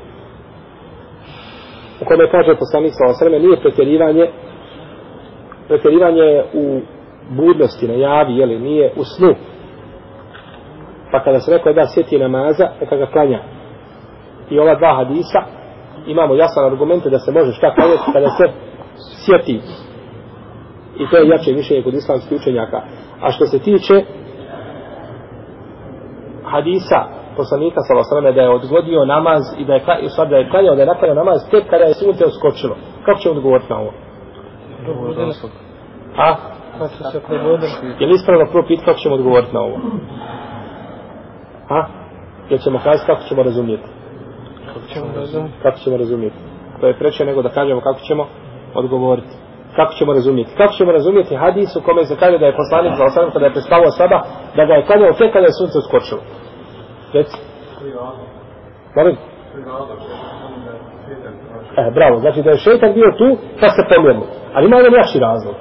u kome kaže poslanik, sallallahu alejhi ve selleme, nije pretjerivanje, pretjerivanje u budnosti, na javi, jeli, nije u snu. Pa kada se rekao da sjeti namaza, neka ga klanja. I ova dva hadisa, imamo jasan argumente da se može šta klanjati kada se sjeti. I to je jače mišljenje kod islamskih učenjaka. A što se tiče hadisa poslanika sallallahu alejhi ve selleme da je odgodio namaz i da je i sad da je klanjao, da je naklanjao namaz tek kada je sunce uskočilo. Kako će odgovoriti na ovo? A? Je li ispravno prvo pit kako ćemo odgovoriti na ovo? A? Jer ćemo kazati kako ćemo razumjeti. Kako ćemo razumjeti? Kako ćemo razumjeti. To je preče nego da kažemo kako ćemo odgovoriti. Kako ćemo razumjeti. Kako ćemo razumjeti hadis u kome se kaže da je poslanik sallallahu alejhi ve sellem kada je prespavao sabah, da ga je klanjao tek kada je sunce uskočilo. Reci. Molim? E, bravo. Znači da je šejtan bio tu, pa se pomjerno. Ali ima jedan jači razlog.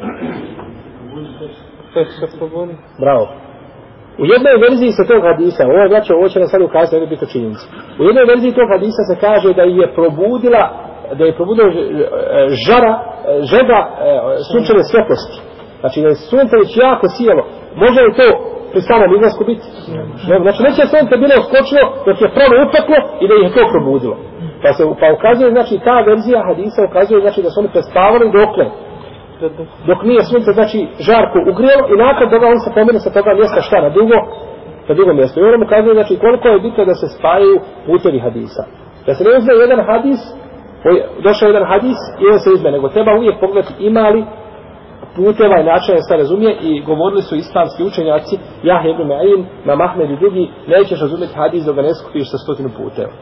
Bravo. U jednoj verziji se tog hadisa, ovo je vraćao, ovo će nam sad ukazati, ne bi to činjenici. U jednoj verziji tog hadisa se kaže da je probudila, da je probudila žara, žega sunčeve svjetlosti. Znači da je sunce već jako sijelo. Može li to pri samom izlasku biti? Ne, znači neće sunce bilo skočilo dok je prvo upeklo i da ih je to probudilo. Pa se pa ukazuje, znači ta verzija hadisa ukazuje, znači da su oni prespavali dokle. Dok nije sunce, znači, žarko ugrijelo i nakon toga on se pomene sa toga mjesta šta, na drugo, na drugo mjesto. I on mu kazuje, znači, koliko je bitno da se spajaju putevi hadisa. Da se ne uzme jedan hadis, došao jedan hadis i on se izme, nego treba uvijek pogledati imali puteva i načina da se razumije i govorili su islamski učenjaci, Jahja ibn Ma'in, Imam Ahmed i drugi, nećeš razumjeti hadis dok ga ne skupiš sa stotinu puteva.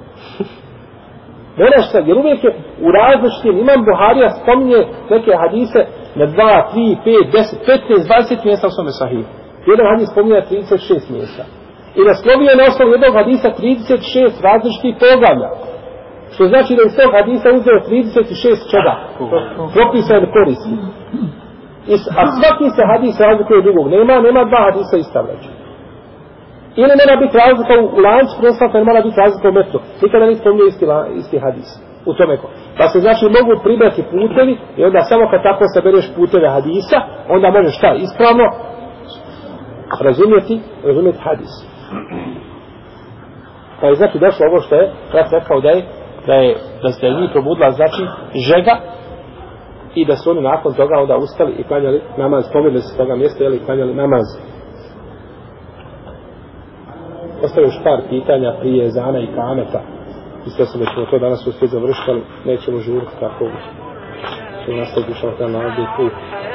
Moraš sad, jer uvijek je u različitim, Imam Buharija spominje neke hadise na dva, tri, pet, deset, petnaest, dvadeset mjesta u svome sahihu. Jedan hadis spominje trideset šest mjesta. I naslovio je na osnovu jednog hadisa trideset šest različitih poglavlja. Što znači da iz tog hadisa uzeo trideset šest čega? Propisa ili koristi. A svaki se hadis razlikuje od drugog. Nema, nema dva hadisa istavljača. Ili mora biti razlika u lancu, prestanka ne mora biti razlika u metru. Nikada nisi spominio isti, isti hadis. U tome ko. Pa se znači mogu pribrati putevi i onda samo kad tako sabereš puteve hadisa, onda možeš šta? Ispravno razumjeti, razumjeti hadis. Pa je znači došlo ovo što je brat rekao da je da je da ste njih probudila znači žega i da su oni nakon toga onda ustali i klanjali namaz, pomirili se toga mjesta jeli, i klanjali namaz. Ostavio još par pitanja prije zana i kameta. Isto sam da ćemo to danas uspjeti završiti, ali nećemo žuriti tako. Ćemo nastaviti što tam na ovdje put.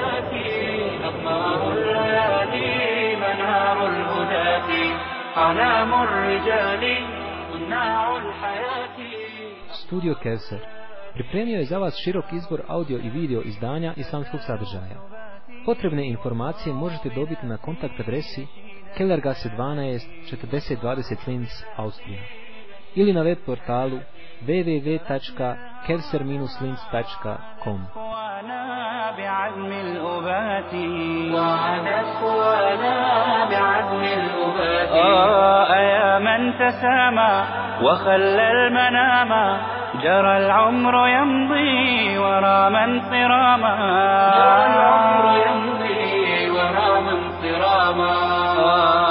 Studio Kevser pripremio je za vas širok izbor audio i video izdanja islamskog sadržaja. Potrebne informacije možete dobiti na kontakt adresi Kellergasse dvanaest četrdeset dvadeset Linz, Austrija, ili na web portalu w w w tačka kevser dash linz tačka com. بعزم الأبات وعدت قوانا بعزم الأبات آه يا من تسامى وخلى المنام جرى العمر يمضي ورا من صراما جرى العمر يمضي ورا من صراما